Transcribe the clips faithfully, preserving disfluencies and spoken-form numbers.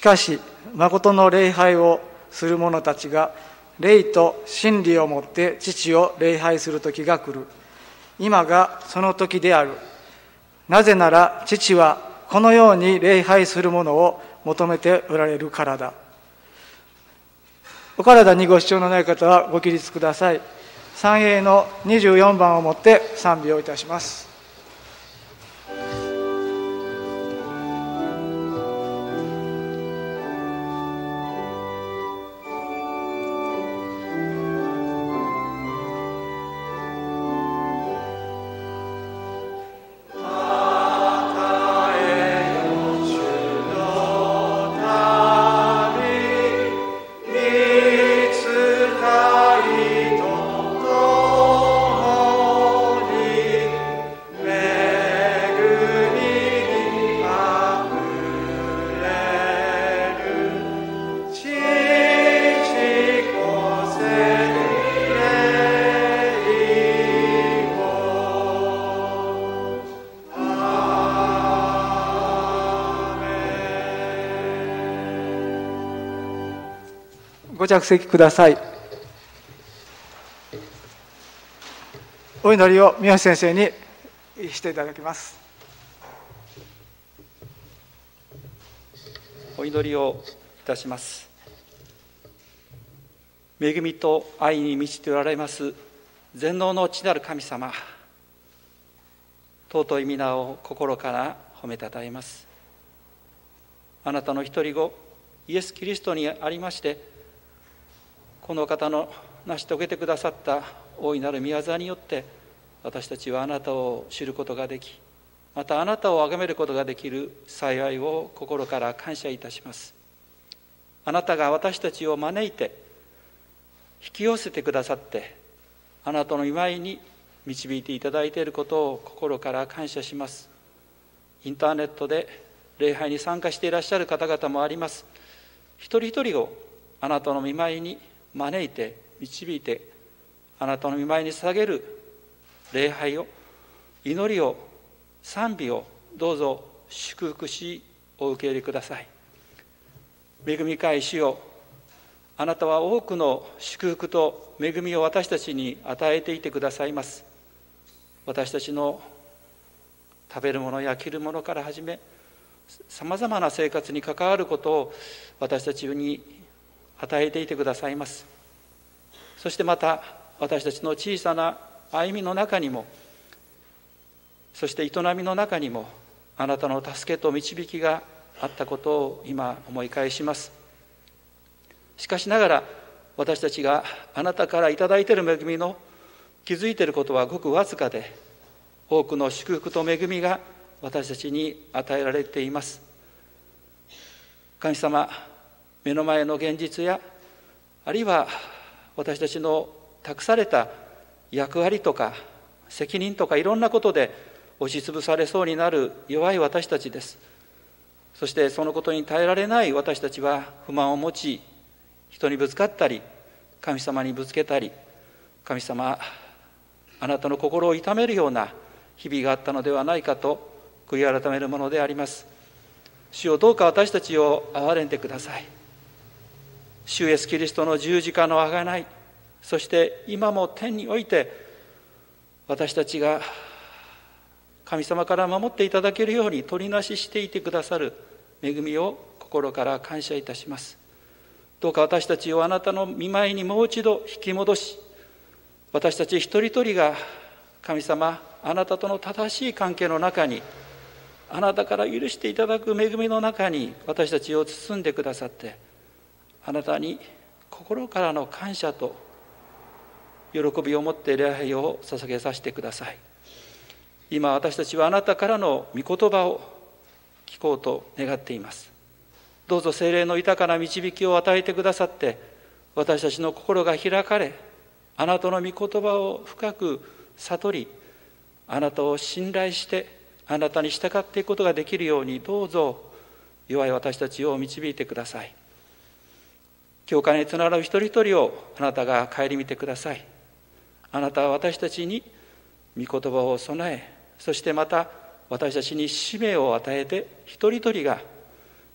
かし誠の礼拝をする者たちが霊と真理をもって父を礼拝する時が来る。今がその時である。なぜなら父はこのように礼拝する者を求めておられるからだ。お体にご支障のない方はご起立ください。賛詠のにじゅうよんばんをもって賛美をいたします。ご着席ください。お祈りを三好先生にしていただきます。 お祈りをいたします。恵みと愛に満ちておられます全能の父なる神様、尊い皆を心から褒めたたえます。あなたの一人子イエス・キリストにありまして、この方の成し遂げてくださった大いなる御業によって私たちはあなたを知ることができ、またあなたを崇めることができる幸いを心から感謝いたします。あなたが私たちを招いて引き寄せてくださって、あなたの御前に導いていただいていることを心から感謝します。インターネットで礼拝に参加していらっしゃる方々もあります。一人一人をあなたの御前に招いて導いて、あなたの御前に捧げる礼拝を、祈りを、賛美をどうぞ祝福しお受け入れください。恵み深い主よ、あなたは多くの祝福と恵みを私たちに与えていてくださいます。私たちの食べるものや着るものから始め、さまざまな生活に関わることを私たちに与えていてくださいます。そしてまた私たちの小さな歩みの中にも、そして営みの中にもあなたの助けと導きがあったことを今思い返します。しかしながら私たちがあなたからいただいている恵みの気づいていることはごくわずかで、多くの祝福と恵みが私たちに与えられています。神様、目の前の現実や、あるいは私たちの託された役割とか責任とかいろんなことで押しつぶされそうになる弱い私たちです。そしてそのことに耐えられない私たちは不満を持ち、人にぶつかったり神様にぶつけたり、神様あなたの心を痛めるような日々があったのではないかと悔い改めるものであります。主よ、どうか私たちを憐れんでください。主イエスキリストの十字架の贖い、そして今も天において私たちが神様から守っていただけるように取りなししていてくださる恵みを心から感謝いたします。どうか私たちをあなたの御前にもう一度引き戻し、私たち一人一人が神様あなたとの正しい関係の中に、あなたから許していただく恵みの中に私たちを包んでくださって、あなたに心からの感謝と喜びを持って礼拝を捧げさせてください。今私たちはあなたからの御言葉を聞こうと願っています。どうぞ聖霊の豊かな導きを与えてくださって、私たちの心が開かれ、あなたの御言葉を深く悟り、あなたを信頼してあなたに従っていくことができるように、どうぞ弱い私たちを導いてください。教会につながる一人一人をあなたが顧みてください。あなたは私たちに御言葉を備え、そしてまた私たちに使命を与えて、一人一人が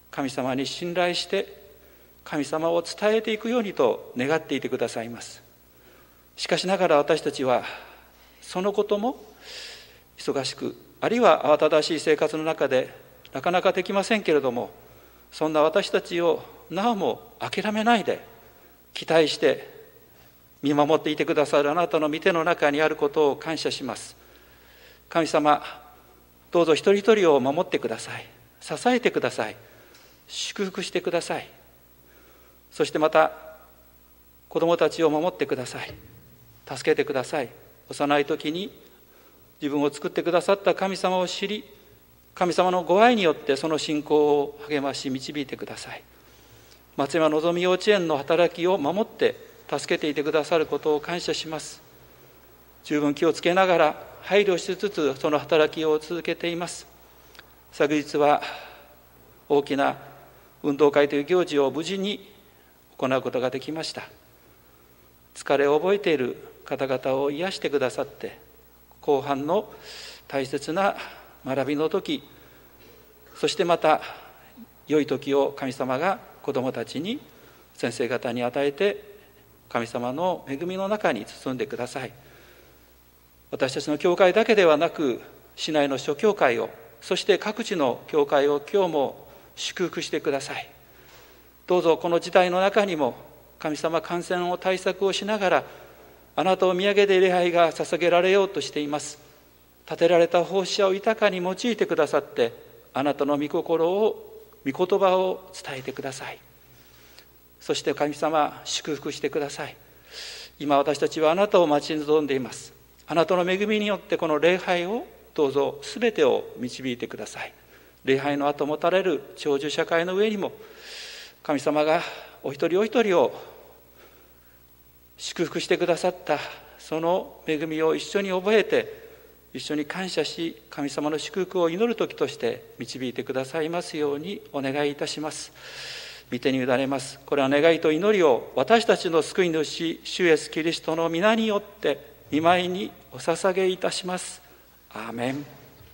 神様に信頼して神様を伝えていくようにと願っていてくださいます。しかしながら私たちはそのことも忙しく、あるいは慌ただしい生活の中でなかなかできませんけれども、そんな私たちをなおも諦めないで期待して見守っていてくださるあなたの御手の中にあることを感謝します。神様、どうぞ一人一人を守ってください。支えてください。祝福してください。そしてまた子供たちを守ってください。助けてください。幼い時に自分を作ってくださった神様を知り、神様のご愛によってその信仰を励まし導いてください。松山のぞみ幼稚園の働きを守って助けていてくださることを感謝します。十分気をつけながら配慮しつつその働きを続けています。昨日は大きな運動会という行事を無事に行うことができました。疲れを覚えている方々を癒してくださって、後半の大切な学びの時、そしてまた良い時を神様が子どもたちに、先生方に与えて、神様の恵みの中に包んでください。私たちの教会だけではなく、市内の諸教会を、そして各地の教会を今日も祝福してください。どうぞこの時代の中にも神様、感染を対策をしながら、あなたを見上げて礼拝が捧げられようとしています。立てられた奉仕者を豊かに用いてくださって、あなたの御心を、御言葉を伝えてください。そして神様、祝福してください。今私たちはあなたを待ち望んでいます。あなたの恵みによってこの礼拝をどうぞ全てを導いてください。礼拝の後もたれる長寿社会の上にも、神様がお一人お一人を祝福してくださったその恵みを一緒に覚えて、一緒に感謝し、神様の祝福を祈る時として導いてくださいますようにお願いいたします。御手に委ねます。これは願いと祈りを私たちの救い主、主イエスキリストの皆によって御前にお捧げいたします。アーメン。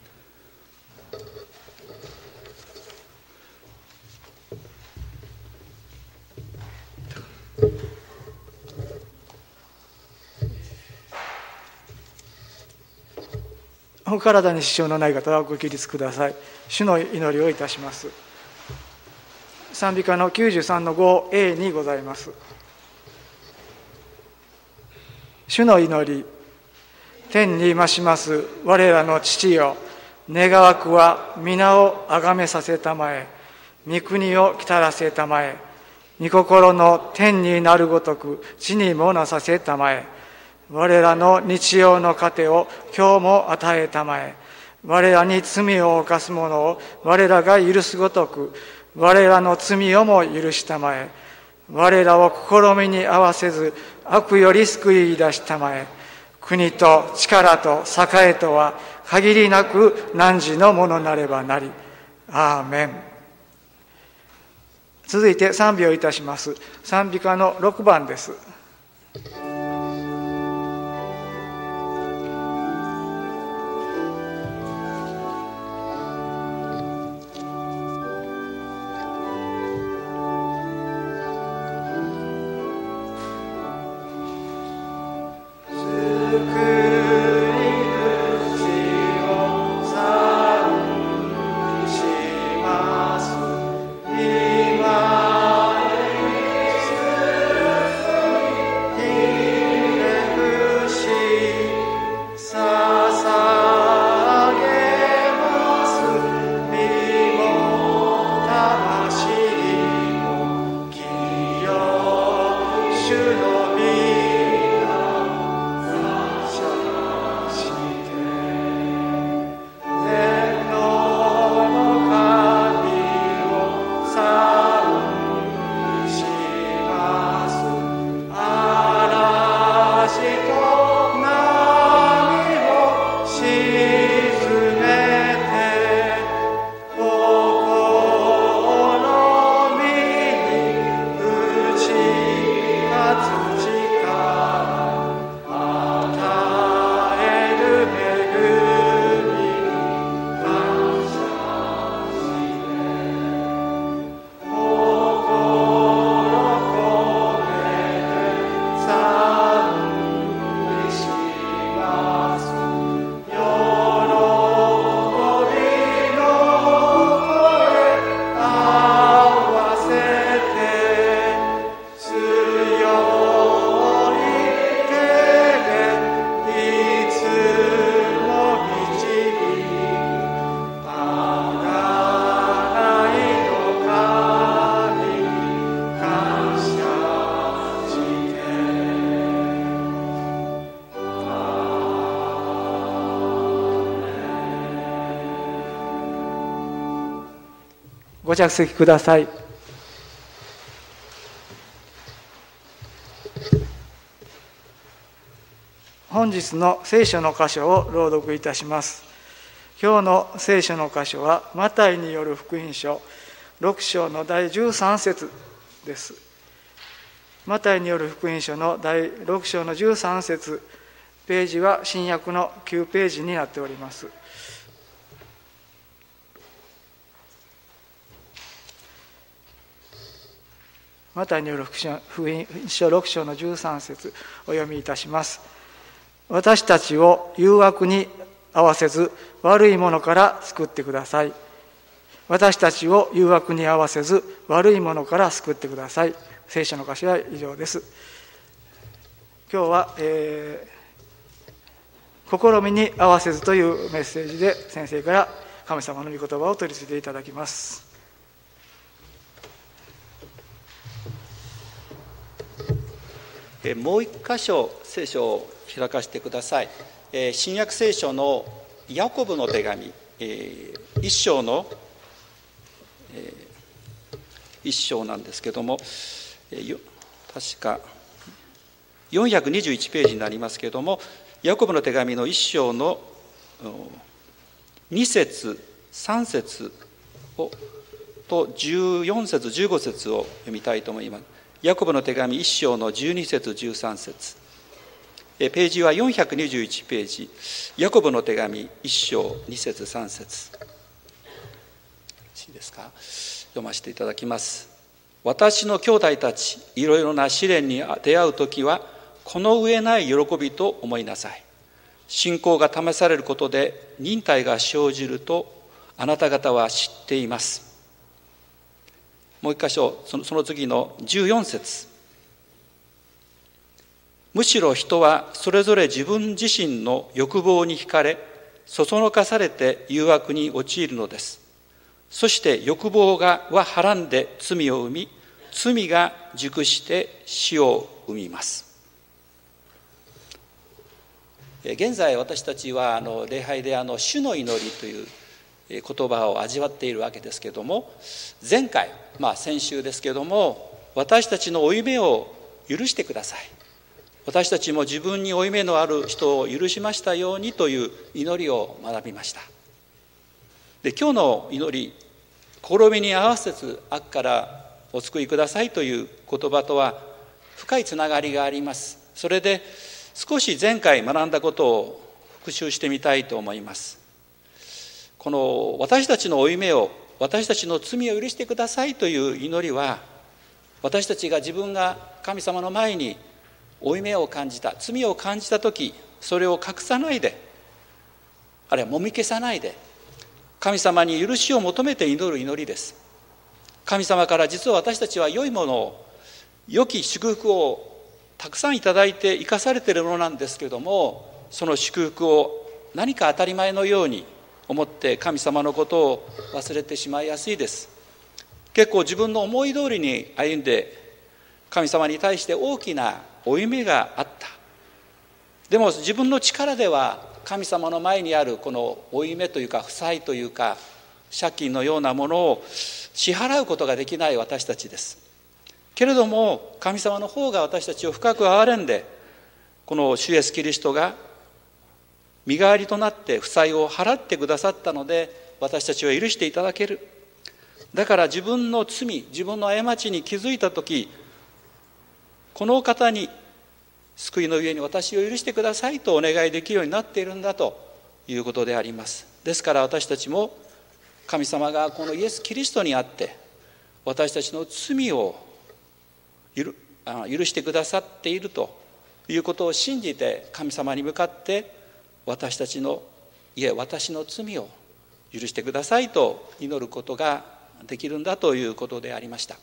お体に支障のない方はご起立ください。主の祈りをいたします。賛美歌のきゅうじゅうさんのごエー にございます。主の祈り。天に増します我らの父よ、願わくは皆をあがめさせたまえ、御国を来たらせたまえ、御心の天になるごとく地にもなさせたまえ、我らの日曜の糧を今日も与えたまえ、我らに罪を犯す者を我らが許すごとく我らの罪をも許したまえ、我らを試みに合わせず悪より救い出したまえ、国と力と栄とは限りなく汝のものなればなり。アーメン。続いて賛美をいたします。賛美歌のろくばんです。 主の御ご着席ください。本日の聖書の箇所を朗読いたします。今日の聖書の箇所はマタイによる福音書ろく章の第じゅうさん節です。マタイによる福音書の第ろく章のじゅうさん節、ページは新約のきゅうページになっております。マタイによる福音書ろく章のじゅうさん節お読みいたします。私たちを誘惑に合わせず悪いものから救ってください。私たちを誘惑に合わせず悪いものから救ってください。聖書の箇所は以上です。今日は、えー、試みに合わせずというメッセージで先生から神様の御言葉を取り次いでいただきます。 もう一箇所聖書を開かせてください。新約聖書のヤコブの手紙一章の一章なんですけども、確かよんひゃくにじゅういちページになりますけれども、ヤコブの手紙の一章のに節さん節をとじゅうよん節じゅうご節を読みたいと思います。ヤコブの手紙一章のじゅうに節じゅうさん節、ページはよんひゃくにじゅういちページ、ヤコブの手紙一章に節さん節、いいですか、読ませていただきます。私の兄弟たち、いろいろな試練に出会うときはこの上ない喜びと思いなさい。信仰が試されることで忍耐が生じるとあなた方は知っています。もう一箇所、その、その次のじゅうよん節、むしろ人はそれぞれ自分自身の欲望に惹かれそそのかされて誘惑に陥るのです。そして欲望がははらんで罪を生み、罪が熟して死を生みます。現在私たちはあの礼拝であの主の祈りという言葉を味わっているわけですけれども、前回、まあ先週ですけれども、私たちの負い目を許してください、私たちも自分に負い目のある人を許しましたようにという祈りを学びました。で、今日の祈り、試みに合わせず悪からお救いくださいという言葉とは深いつながりがあります。それで少し前回学んだことを復習してみたいと思います。この私たちの負い目を、私たちの罪を許してくださいという祈りは、私たちが自分が神様の前に負い目を感じた、罪を感じたとき、それを隠さないで、あるいはもみ消さないで、神様に許しを求めて祈る祈りです。神様から実は私たちは良いものを、良き祝福をたくさんいただいて生かされているものなんですけれども、その祝福を何か当たり前のように思って神様のことを忘れてしまいやすいです。結構自分の思い通りに歩んで神様に対して大きな負い目があった。でも自分の力では神様の前にあるこの負い目というか負債というか借金のようなものを支払うことができない私たちです。けれども神様の方が私たちを深く憐れんで、この主イエスキリストが身代わりとなって負債を払ってくださったので、私たちは許していただける。だから自分の罪、自分の過ちに気づいたとき、この方に救いのゆえに私を許してくださいとお願いできるようになっているんだということであります。ですから私たちも神様がこのイエス・キリストにあって私たちの罪を許してくださっているということを信じて、神様に向かって私たちの、いえ私の罪を許してくださいと祈ることができるんだということでありました。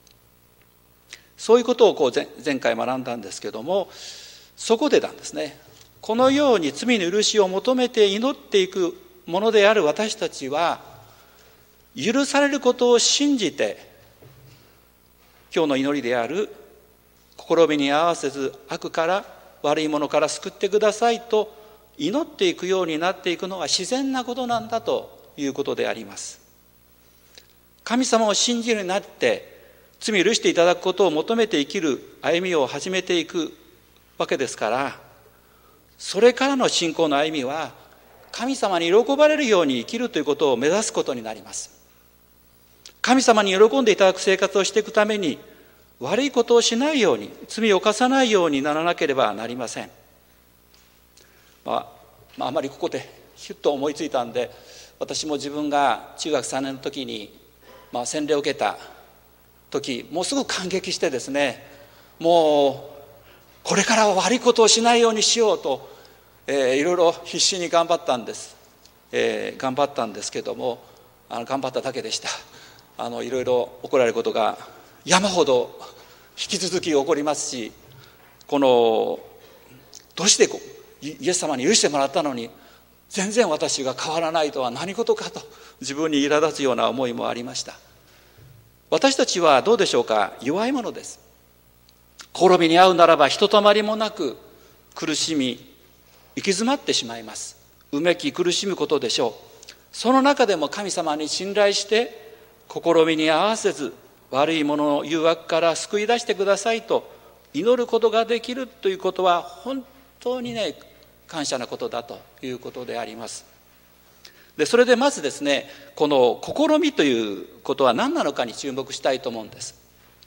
そういうことをこう 前, 前回学んだんですけども、そこでなんですね、このように罪の許しを求めて祈っていくものである私たちは、許されることを信じて、今日の祈りである試みに合わせず悪から悪いものから救ってくださいと祈っていくようになっていくのが自然なことなんだということであります。 神様を信じるようになって罪を許していただくことを求めて生きる歩みを始めていくわけですから、それからの信仰の歩みは神様に喜ばれるように生きるということを目指すことになります。神様に喜んでいただく生活をしていくために、悪いことをしないように、罪を犯さないようにならなければなりません。まあ、まあ、あまりここでヒュッと思いついたんで、私も自分が中学さんねんの時に、まあ、洗礼を受けた時、もうすぐ感激してですね、もうこれからは悪いことをしないようにしようと、えー、いろいろ必死に頑張ったんです、えー、頑張ったんですけども、あの頑張っただけでした。あのいろいろ怒られることが山ほど引き続き起こりますし、このどうしてこうイエス様に許してもらったのに全然私が変わらないとは何事かと、自分に苛立つような思いもありました。私たちはどうでしょうか、弱いものです。試みに遭うならばひとたまりもなく苦しみ行き詰まってしまいます。うめき苦しむことでしょう。その中でも神様に信頼して試みに合わせず悪いものの誘惑から救い出してくださいと祈ることができるということは本当にね、感謝なことだということであります。でそれでまずですね、この試みということは何なのかに注目したいと思うんです。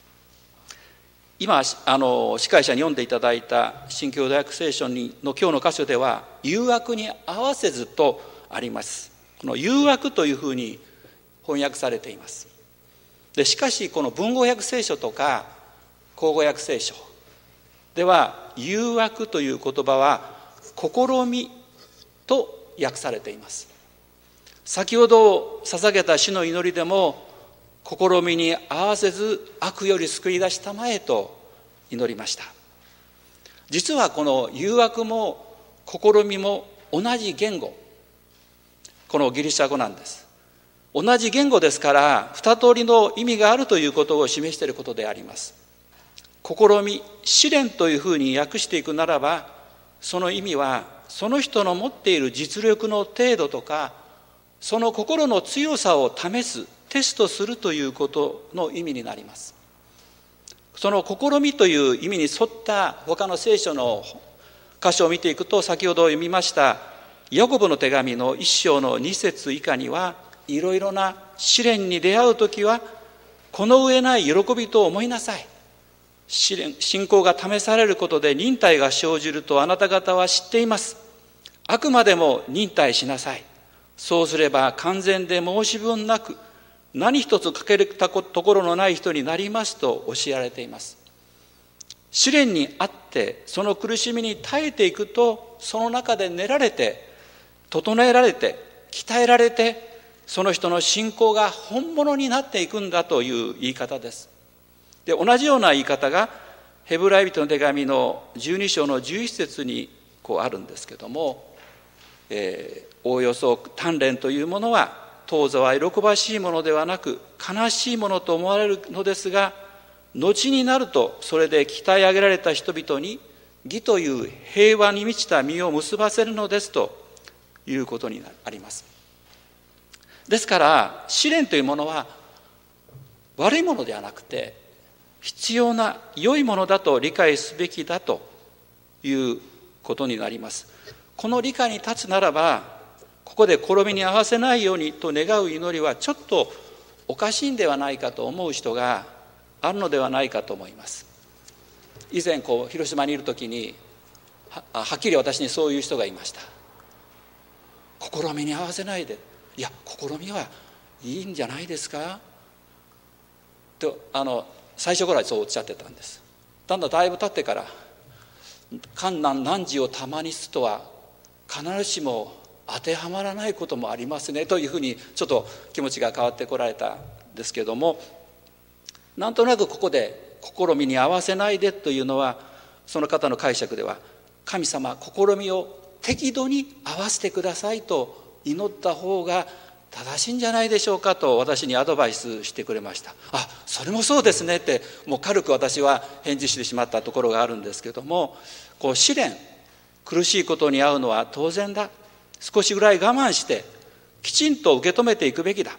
今あの司会者に読んでいただいた新共同訳聖書の今日の箇所では誘惑に合わせずとあります。この誘惑というふうに翻訳されています。でしかしこの文語訳聖書とか口語訳聖書では誘惑という言葉は試みと訳されています。先ほど捧げた主の祈りでも試みに合わせず悪より救い出したまえと祈りました。実はこの誘惑も試みも同じ言語、このギリシャ語なんです。同じ言語ですから二通りの意味があるということを示していることであります。試み、試練というふうに訳していくならば、その意味はその人の持っている実力の程度とかその心の強さを試す、テストするということの意味になります。その試みという意味に沿った他の聖書の箇所を見ていくと、先ほど読みましたヤコブの手紙の一章の二節以下には、いろいろな試練に出会うときはこの上ない喜びと思いなさい。試練、信仰が試されることで忍耐が生じるとあなた方は知っています。あくまでも忍耐しなさい。そうすれば完全で申し分なく何一つ欠けたところのない人になりますと教えられています。試練にあってその苦しみに耐えていくと、その中で練られて整えられて鍛えられて、その人の信仰が本物になっていくんだという言い方です。で同じような言い方がヘブライ人の手紙のじゅうに章のじゅういち節にこうあるんですけども、えー、おおよそ鍛錬というものは当座は喜ばしいものではなく悲しいものと思われるのですが、後になるとそれで鍛え上げられた人々に義という平和に満ちた実を結ばせるのですということになります。ですから試練というものは悪いものではなくて必要な良いものだと理解すべきだということになります。この理解に立つならば、ここで試みに合わせないようにと願う祈りはちょっとおかしいんではないかと思う人があるのではないかと思います。以前こう広島にいるときに は, はっきり私にそういう人がいました。試みに合わせないで、いや試みはいいんじゃないですかと、あの最初からそうおっしゃってたんです。だんだんだいぶ経ってから、困難難事をたまにすとは必ずしも当てはまらないこともありますねというふうにちょっと気持ちが変わってこられたんですけども、なんとなくここで試みに合わせないでというのは、その方の解釈では神様試みを適度に合わせてくださいと祈った方が正しいんじゃないでしょうかと私にアドバイスしてくれました。あ、それもそうですねってもう軽く私は返事してしまったところがあるんですけども、こう試練、苦しいことに遭うのは当然だ、少しぐらい我慢してきちんと受け止めていくべきだ、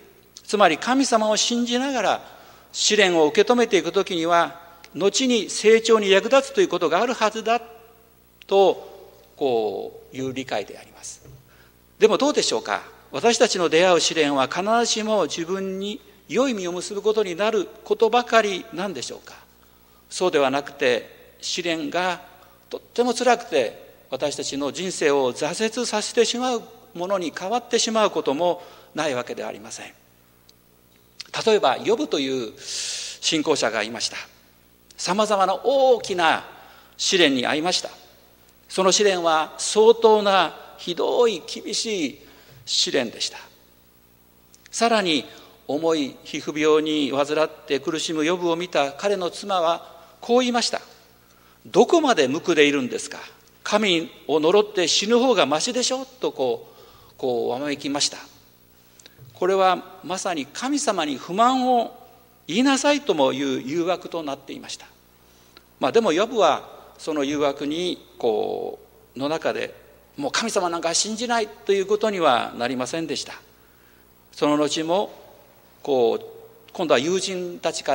つまり神様を信じながら試練を受け止めていくときには、後に成長に役立つということがあるはずだとこういう理解であります。でもどうでしょうか。私たちの出会う試練は必ずしも自分に良い実を結ぶことになることばかりなんでしょうか。そうではなくて、試練がとっても辛くて私たちの人生を挫折させてしまうものに変わってしまうこともないわけではありません。例えばヨブという信仰者がいました。さまざまな大きな試練に遭いました。その試練は相当なひどい厳しい試練でした。さらに重い皮膚病に患って苦しむヨブを見た彼の妻はこう言いました。どこまで無垢でいるんですか。神を呪って死ぬ方がましでしょとこうこうわめきました。これはまさに神様に不満を言いなさいともいう誘惑となっていました。まあでもヨブはその誘惑にこうの中でもう神様なんか信じないということにはなりませんでした。その後もこう今度は友人たちから、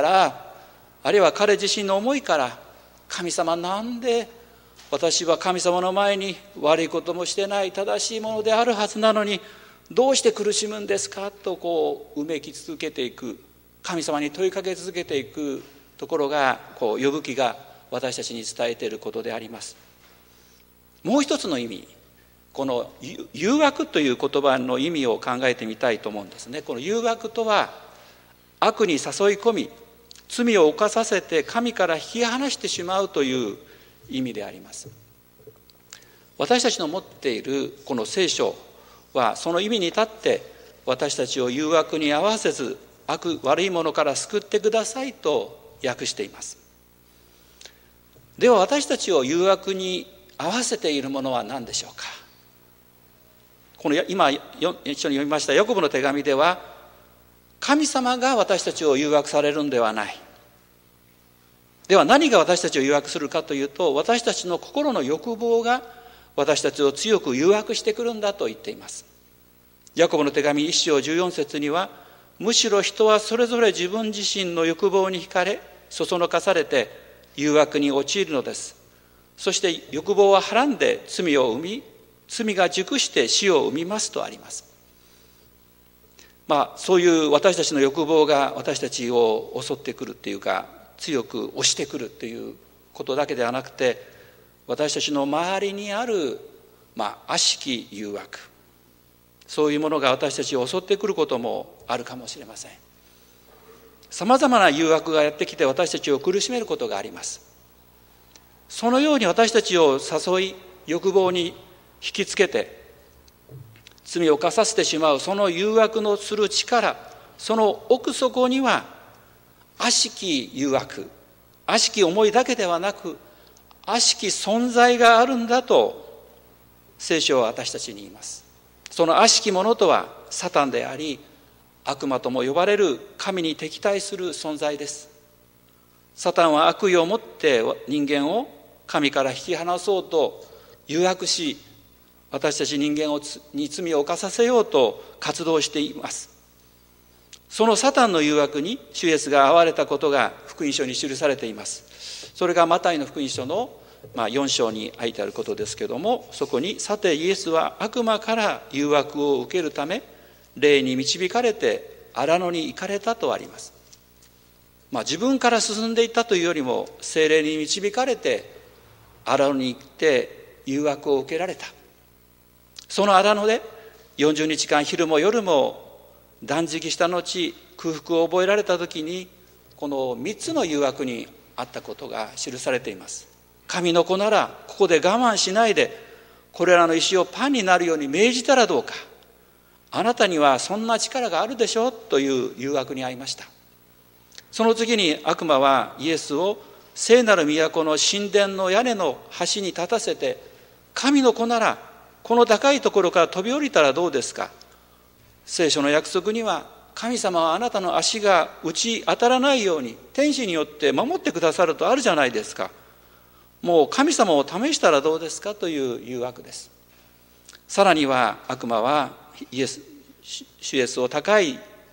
あるいは彼自身の思いから、神様なんで私は神様の前に悪いこともしてない正しいものであるはずなのにどうして苦しむんですかとこううめき続けていく、神様に問いかけ続けていくところがこうヨブ記が私たちに伝えていることであります。もう一つの意味、この誘惑という言葉の意味を考えてみたいと思うんですね。この誘惑とは、悪に誘い込み罪を犯させて神から引き離してしまうという意味であります。私たちの持っているこの聖書はその意味に立って私たちを誘惑に合わせず悪悪いものから救ってくださいと訳しています。では私たちを誘惑に合わせているものは何でしょうか。この今一緒に読みましたヤコブの手紙では、神様が私たちを誘惑されるんではない。では何が私たちを誘惑するかというと、私たちの心の欲望が私たちを強く誘惑してくるんだと言っています。ヤコブの手紙一章十四節には、むしろ人はそれぞれ自分自身の欲望に惹かれそそのかされて誘惑に陥るのです。そして欲望ははらんで罪を生み、罪が熟して死を生みますとあります。まあそういう私たちの欲望が私たちを襲ってくるっていうか、強く押してくるっていうことだけではなくて、私たちの周りにあるまあ悪しき誘惑、そういうものが私たちを襲ってくることもあるかもしれません。さまざまな誘惑がやってきて私たちを苦しめることがあります。そのように私たちを誘い欲望に引きつけて罪を犯させてしまうその誘惑のする力、その奥底には悪しき誘惑、悪しき思いだけではなく悪しき存在があるんだと聖書は私たちに言います。その悪しきものとはサタンであり、悪魔とも呼ばれる神に敵対する存在です。サタンは悪意を持って人間を神から引き離そうと誘惑し、私たち人間に罪を犯させようと活動しています。そのサタンの誘惑に主イエスが遭われたことが福音書に記されています。それがマタイの福音書のよん章に書いてあることですけども、そこにさてイエスは悪魔から誘惑を受けるため霊に導かれて荒野に行かれたとあります。まあ、自分から進んでいったというよりも聖霊に導かれて荒野に行って誘惑を受けられた。その荒野でよんじゅうにちかん昼も夜も断食した後空腹を覚えられた時に、このみっつの誘惑にあったことが記されています。神の子ならここで我慢しないでこれらの石をパンになるように命じたらどうか、あなたにはそんな力があるでしょうという誘惑に遭いました。その次に悪魔はイエスを聖なる都の神殿の屋根の端に立たせて、神の子ならこの高いところから飛び降りたらどうですか。聖書の約束には神様はあなたの足が打ち当たらないように天使によって守ってくださるとあるじゃないですか。もう神様を試したらどうですかという誘惑です。さらには悪魔はイエス主イエスを高い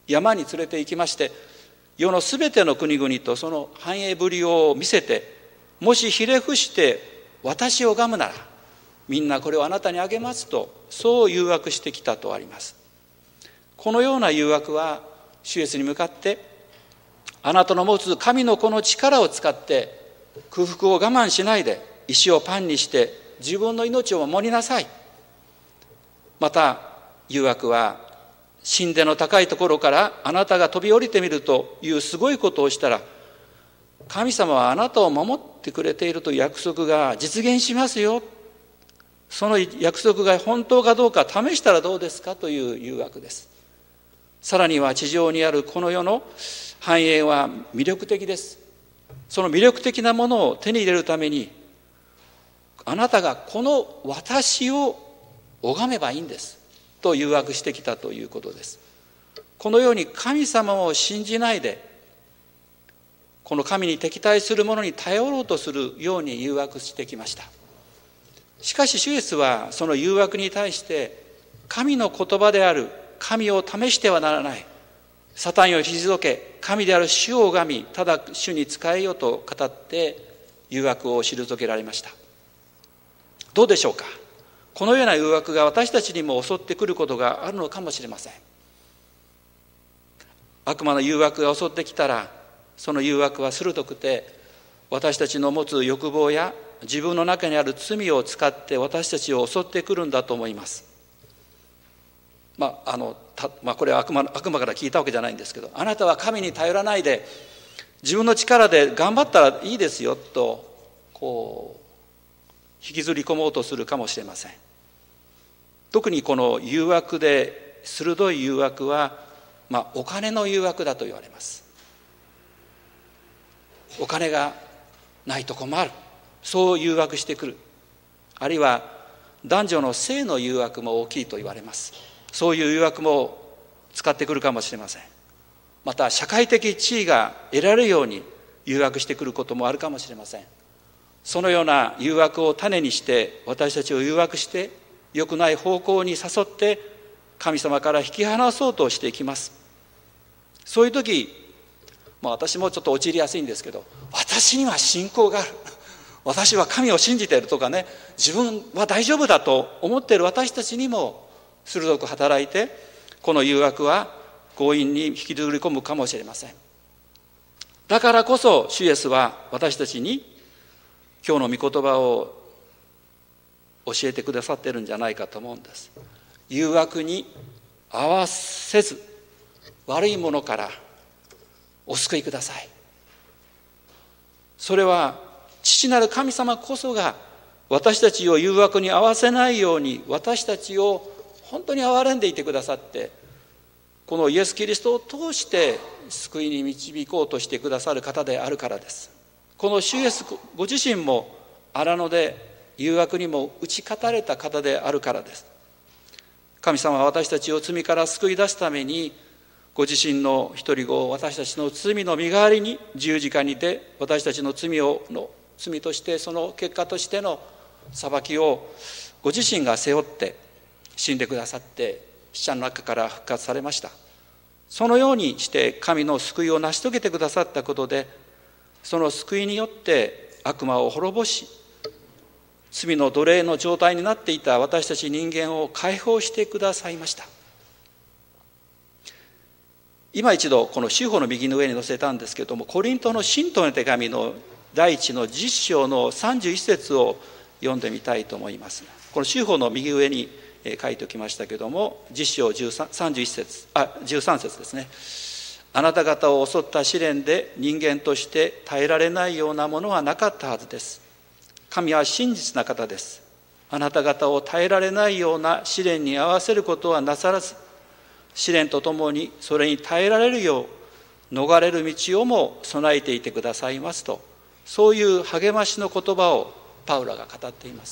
山に連れて行きまして、世のすべての国々とその繁栄ぶりを見せて、もしひれ伏して私を拝むならみんなこれをあなたにあげますと、そう誘惑してきたとあります。このような誘惑は主イエスに向かって、あなたの持つ神の子の力を使って空腹を我慢しないで石をパンにして自分の命を守りなさい。また誘惑は、神殿の高いところからあなたが飛び降りてみるというすごいことをしたら、神様はあなたを守ってくれているという約束が実現しますよ。その約束が本当かどうか試したらどうですかという誘惑です。さらには地上にあるこの世の繁栄は魅力的です。その魅力的なものを手に入れるために、あなたがこの私を拝めばいいんですと誘惑してきたということです。このように神様を信じないで、この神に敵対するものに頼ろうとするように誘惑してきました。しかし主イエスはその誘惑に対して、神の言葉である神を試してはならない、サタンよ退け、神である主を拝み、ただ主に仕えよと語って誘惑を退けられました。どうでしょうか。このような誘惑が私たちにも襲ってくることがあるのかもしれません。悪魔の誘惑が襲ってきたら、その誘惑は鋭くて、私たちの持つ欲望や自分の中にある罪を使って私たちを襲ってくるんだと思います。まああのたまあ、これは悪魔、悪魔から聞いたわけじゃないんですけど、あなたは神に頼らないで自分の力で頑張ったらいいですよとこう引きずり込もうとするかもしれません。特にこの誘惑で鋭い誘惑は、まあ、お金の誘惑だと言われます。お金がないと困る、そう誘惑してくる。あるいは男女の性の誘惑も大きいと言われます。そういう誘惑も使ってくるかもしれません。また社会的地位が得られるように誘惑してくることもあるかもしれません。そのような誘惑を種にして私たちを誘惑して良くない方向に誘って神様から引き離そうとしていきます。そういう時、まあ、私もちょっと陥りやすいんですけど、私には信仰がある、私は神を信じているとかね、自分は大丈夫だと思っている私たちにも鋭く働いて、この誘惑は強引に引きずり込むかもしれません。だからこそ主イエスは私たちに今日の御言葉を教えてくださっているんじゃないかと思うんです。誘惑に合わせず悪いものからお救いください。それは父なる神様こそが私たちを誘惑に合わせないように私たちを本当に憐れんでいてくださって、このイエス・キリストを通して救いに導こうとしてくださる方であるからです。この主イエスご自身も荒野で誘惑にも打ち勝たれた方であるからです。神様は私たちを罪から救い出すためにご自身の一人子を私たちの罪の身代わりに十字架にて私たちの罪をの罪としてその結果としての裁きをご自身が背負って死んでくださって死者の中から復活されました。そのようにして神の救いを成し遂げてくださったことで、その救いによって悪魔を滅ぼし、罪の奴隷の状態になっていた私たち人間を解放してくださいました。今一度この司法の右の上に載せたんですけれども、コリントの信徒の手紙の第一のじっ章のさんじゅういっ節を読んでみたいと思います。この司法の右上に書いておきましたけれども、じっ章さんじゅういっ節、あ、じゅうさん節ですね。あなた方を襲った試練で人間として耐えられないようなものはなかったはずです。神は真実な方です。あなた方を耐えられないような試練に合わせることはなさらず、試練とともにそれに耐えられるよう逃れる道をも備えていてくださいますと、そういう励ましの言葉をパウロが語っています。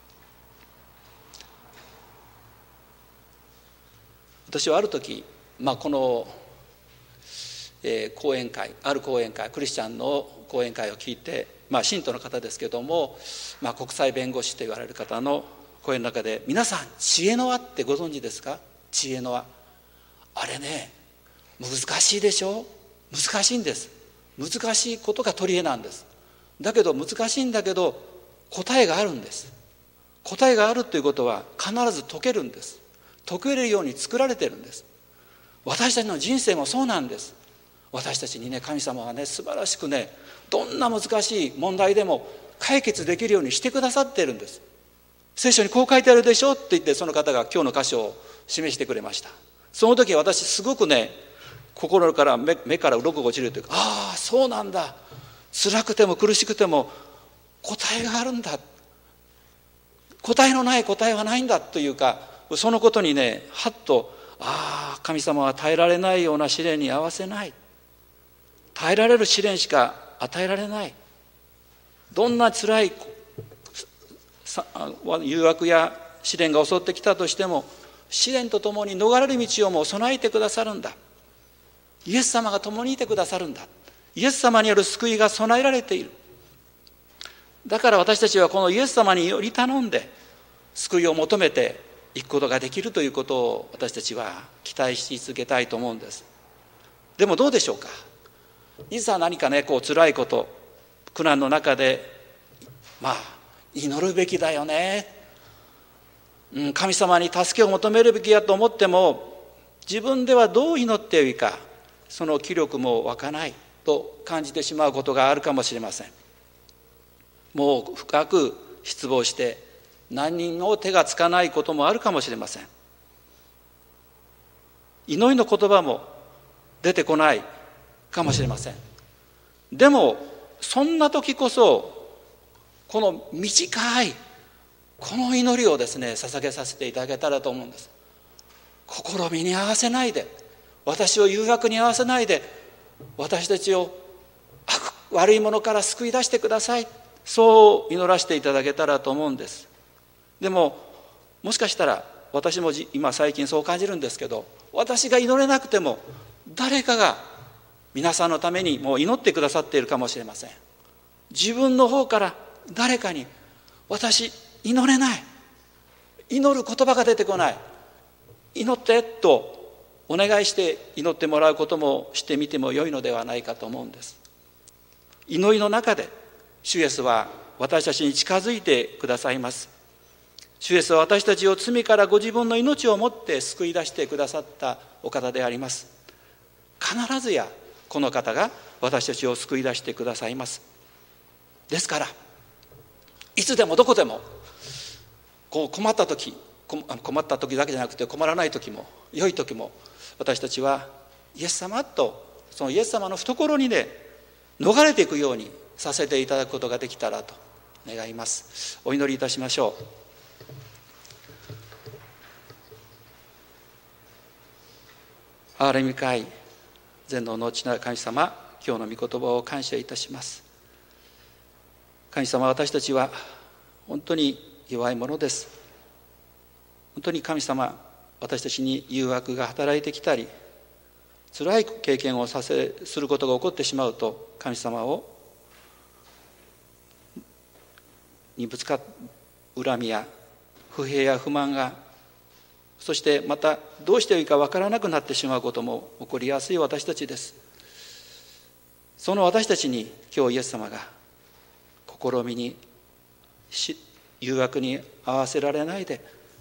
私はある時、まあ、この、えー、講演会ある講演会クリスチャンの講演会を聞いて、まあ、信徒の方ですけども、まあ、国際弁護士と言われる方の講演の中で、皆さん知恵の輪ってご存知ですか？知恵の輪、あれね、 難しいでしょ。難しいんです。難しいことが取り柄なんです。だけど難しいんだけど答えがあるんです。答えがあるということは必ず解けるんです。解けるように作られているんです。私たちの人生もそうなんです。私たちにね、神様はね、素晴らしくね、どんな難しい問題でも解決できるようにしてくださっているんです。聖書にこう書いてあるでしょって言って、その方が今日の箇所を示してくれました。その時私すごくね、心から 目, 目から鱗が落ちるというか、ああそうなんだ、辛くても苦しくても答えがあるんだ、答えのない答えはないんだというか、そのことにね、はっと、ああ神様は耐えられないような試練に合わせない、耐えられる試練しか与えられない、どんな辛い誘惑や試練が襲ってきたとしても、試練とともに逃れる道をもう備えてくださるんだ、イエス様が共にいてくださるんだ、イエス様による救いが備えられている。だから私たちはこのイエス様により頼んで救いを求めていくことができるということを私たちは期待し続けたいと思うんです。でもどうでしょうか。いざ何かね、こう辛いこと、苦難の中で、まあ祈るべきだよね、うん、神様に助けを求めるべきやと思っても、自分ではどう祈っていいか、その気力も湧かないと感じてしまうことがあるかもしれません。もう深く失望して何人の手がつかないこともあるかもしれません。祈りの言葉も出てこないかもしれません。でもそんな時こそこの短いこの祈りをですね、捧げさせていただけたらと思うんです。試みに合わせないで、私を誘惑に合わせないで、私たちを悪悪いものから救い出してください、そう祈らせていただけたらと思うんです。でももしかしたら私も今最近そう感じるんですけど、私が祈れなくても誰かが皆さんのためにもう祈ってくださっているかもしれません。自分の方から誰かに、私祈れない、祈る言葉が出てこない、祈ってとお願いして祈ってもらうこともしてみてもよいのではないかと思うんです。祈りの中で主イエスは私たちに近づいてくださいます。主イエスは私たちを罪からご自分の命をもって救い出してくださったお方であります。必ずやこの方が私たちを救い出してくださいます。ですからいつでもどこでもこう困った時、困った時だけじゃなくて困らない時も良い時も、私たちはイエス様とそのイエス様の懐にね逃れていくようにさせていただくことができたらと願います。お祈りいたしましょう。憐れみ深い全能の父なる神様、今日の御言葉を感謝いたします。神様、私たちは本当に弱いものです。本当に神様、私たちに誘惑が働いてきたり、辛い経験をさせすることが起こってしまうと、神様をにぶつかっ恨みや不平や不満が、そしてまたどうしていいか分からなくなってしまうことも起こりやすい私たちです。その私たちに今日イエス様が試みに誘惑に合わせられないで、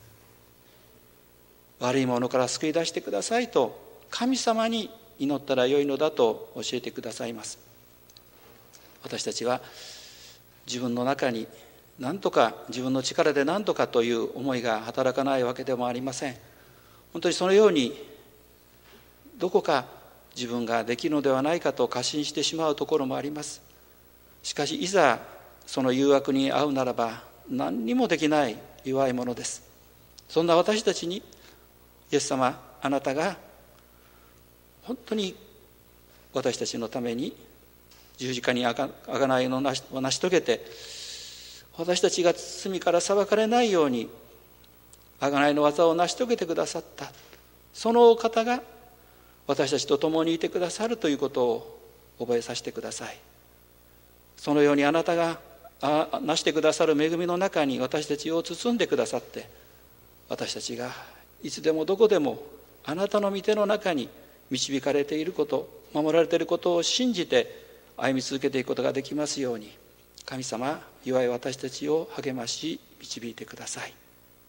悪いものから救い出してくださいと神様に祈ったらよいのだと教えてくださいます。私たちは自分の中に何とか自分の力で何とかという思いが働かないわけでもありません。本当にそのようにどこか自分ができるのではないかと過信してしまうところもあります。しかしいざその誘惑に遭うならば何にもできない弱いものです。そんな私たちにイエス様、あなたが本当に私たちのために十字架に贖いのを成し遂げて、私たちが罪から裁かれないように贖いの技を成し遂げてくださった、そのお方が私たちと共にいてくださるということを覚えさせてください。そのようにあなたがなしてくださる恵みの中に私たちを包んでくださって、私たちがいつでもどこでもあなたの御手の中に導かれていること、守られていることを信じて歩み続けていくことができますように、神様、弱い私たちを励まし導いてください。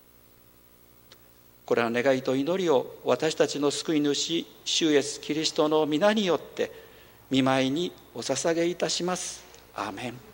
これらの願いと祈りを私たちの救い主主イエスキリストの皆によって御前にお捧げいたします。アーメン。